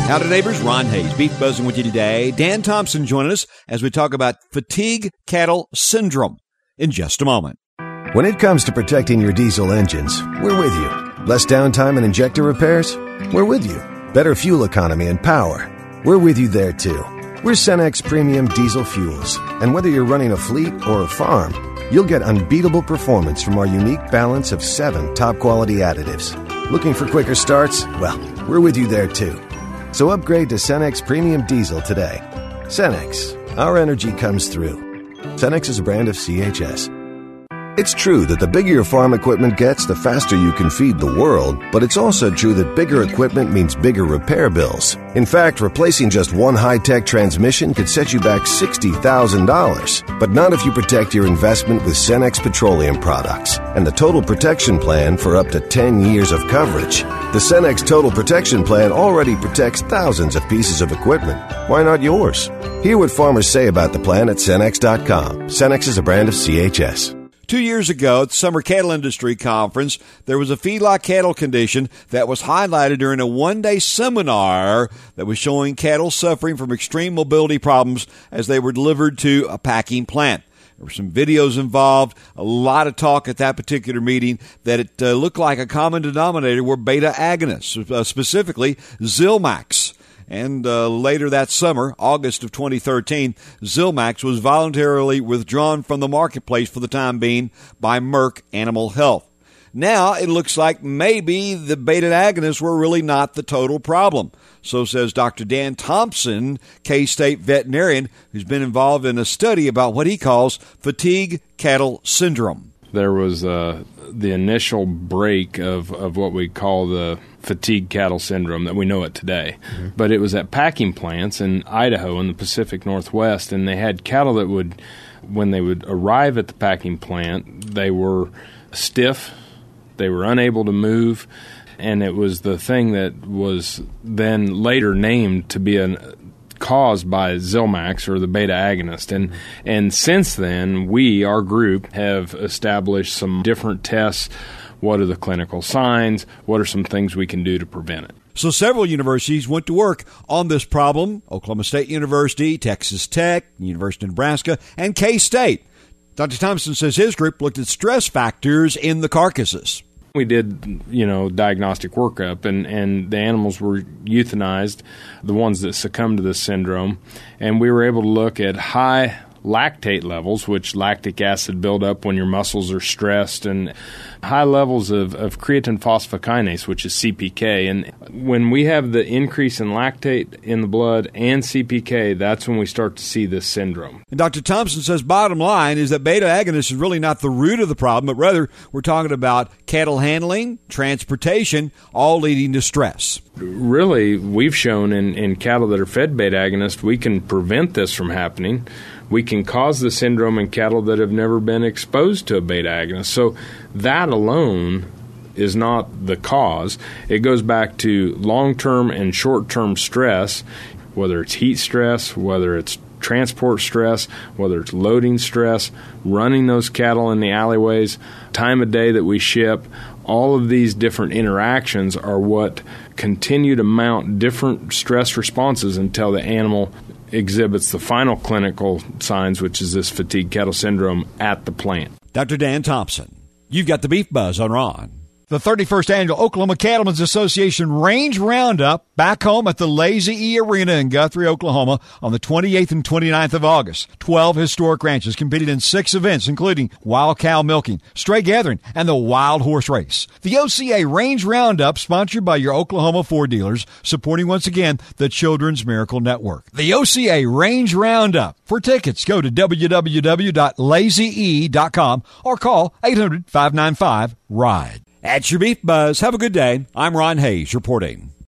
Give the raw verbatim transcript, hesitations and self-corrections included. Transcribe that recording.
Howdy, neighbors. Ron Hayes, Beef Buzzing with you today. Dan Thompson joining us as we talk about fatigue cattle syndrome in just a moment. When it comes to protecting your diesel engines, we're with you. Less downtime and injector repairs? We're with you. Better fuel economy and power? We're with you there, too. We're Cenex Premium Diesel Fuels, and whether you're running a fleet or a farm, you'll get unbeatable performance from our unique balance of seven top-quality additives. Looking for quicker starts? Well, we're with you there, too. So upgrade to Cenex Premium Diesel today. Cenex. Our energy comes through. Cenex is a brand of C H S. It's true that the bigger your farm equipment gets, the faster you can feed the world, but it's also true that bigger equipment means bigger repair bills. In fact, replacing just one high-tech transmission could set you back sixty thousand dollars, but not if you protect your investment with Cenex Petroleum products and the Total Protection Plan for up to ten years of coverage. The Cenex Total Protection Plan already protects thousands of pieces of equipment. Why not yours? Hear what farmers say about the plan at Cenex dot com. Cenex is a brand of C H S. Two years ago at the Summer Cattle Industry Conference, there was a feedlot cattle condition that was highlighted during a one-day seminar that was showing cattle suffering from extreme mobility problems as they were delivered to a packing plant. There were some videos involved, a lot of talk at that particular meeting that it uh, looked like a common denominator were beta agonists, uh, specifically Zilmax. And uh, later that summer, August of twenty thirteen, Zilmax was voluntarily withdrawn from the marketplace for the time being by Merck Animal Health. Now it looks like maybe the beta agonists were really not the total problem. So says Doctor Dan Thompson, K-State veterinarian, who's been involved in a study about what he calls fatigue cattle syndrome. There was uh, the initial break of, of what we call the fatigue cattle syndrome that we know it today. Mm-hmm. But it was at packing plants in Idaho in the Pacific Northwest, and they had cattle that would, when they would arrive at the packing plant, they were stiff, they were unable to move, and it was the thing that was then later named to be an caused by Zilmax or the beta agonist. And and since then, we, our group, have established some different tests. What are the clinical signs? What are some things we can do to prevent it? So several universities went to work on this problem: Oklahoma State University, Texas Tech, University of Nebraska, and K-State. Doctor Thompson says his group looked at stress factors in the carcasses. We did, you know, diagnostic workup, and, and the animals were euthanized, the ones that succumbed to this syndrome, and we were able to look at high lactate levels, which lactic acid buildup when your muscles are stressed, and high levels of, of creatine phosphokinase, which is C P K. And when we have the increase in lactate in the blood and C P K, that's when we start to see this syndrome. And Doctor Thompson says bottom line is that beta agonists is really not the root of the problem, but rather we're talking about cattle handling, transportation, all leading to stress. Really, we've shown in, in cattle that are fed beta agonists, we can prevent this from happening. We can cause the syndrome in cattle that have never been exposed to a beta agonist. So that alone is not the cause. It goes back to long-term and short-term stress, whether it's heat stress, whether it's transport stress, whether it's loading stress, running those cattle in the alleyways, time of day that we ship. All of these different interactions are what continue to mount different stress responses until the animal exhibits the final clinical signs, which is this fatigue cattle syndrome at the plant. Doctor Dan Thompson, you've got the Beef Buzz on Ron. The thirty-first Annual Oklahoma Cattlemen's Association Range Roundup back home at the Lazy E Arena in Guthrie, Oklahoma on the twenty-eighth and twenty-ninth of August. Twelve historic ranches competed in six events, including wild cow milking, stray gathering, and the wild horse race. The O C A Range Roundup, sponsored by your Oklahoma Ford dealers, supporting once again the Children's Miracle Network. The O C A Range Roundup. For tickets, go to w w w dot lazy e dot com or call eight hundred, five nine five, R I D E. That's your Beef Buzz. Have a good day. I'm Ron Hayes reporting.